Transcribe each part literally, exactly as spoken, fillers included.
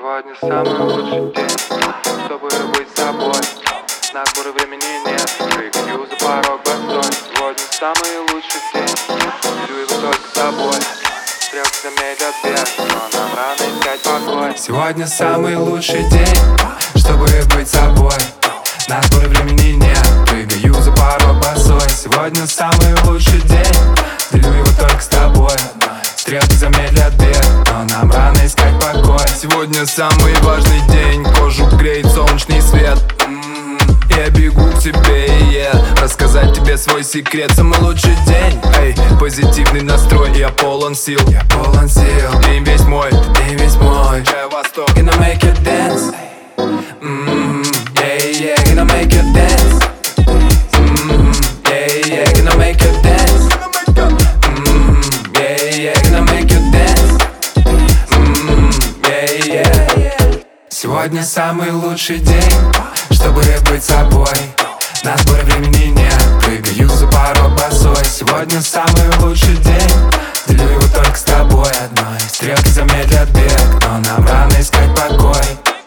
Сегодня самый лучший день, чтобы быть собой. На сборы времени нет, прыгаю за порог босой. Сегодня самый лучший день, делю его только с собой. Стрелки замедлят бег, но нам рано искать покой. Сегодня самый лучший день, чтобы быть собой. На сборы времени нет, прыгаю за порог босой. Сегодня самый лучший день, делю его только с тобой. Стрелки замедлят бег, но нам рано искать покой. Сегодня самый важный день, кожу греет солнечный свет. м-м-м, Я бегу к тебе, и yeah. Рассказать тебе свой секрет. Самый лучший день, эй, позитивный настрой. Я полон сил, я полон сил. День весь мой, день весь мой. Чай восток, gonna make you dance. м-м-м, yeah, yeah, gonna make you dance. м-м-м, yeah, yeah, gonna make you dance. м-м-м, yeah, yeah, gonna make you dance. м-м-м, yeah, yeah. Сегодня самый лучший день, чтобы быть собой. На сборы времени нет, прыгаю за порог босой. Сегодня самый лучший день, делю его только с тобой одной. Стрелки замедлят бег, но нам рано искать покой.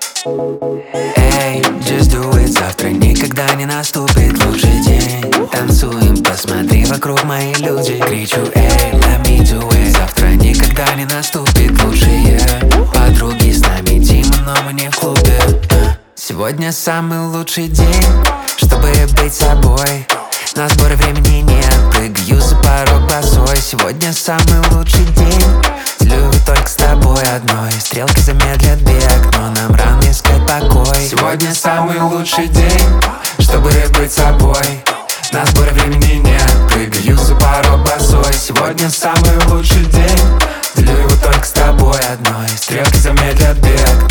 Эй, just do it, завтра никогда не наступит лучший день. Танцуем, посмотри вокруг, мои люди. Кричу, эй, let me do it. Завтра никогда не наступит лучшие подруги с нами Дима, но мы не в клубе. Сегодня самый лучший день, чтобы быть собой. На сборы времени нет, прыгаю за порог босой. Сегодня самый лучший день, делю его только с тобой одной. Стрелки замедлят бег, но нам рано искать покой. Сегодня самый лучший день, чтобы быть собой. На сборы времени нет, прыгаю за порог босой. Сегодня самый лучший день, делю его только с тобой одной. Стрелки замедлят бег,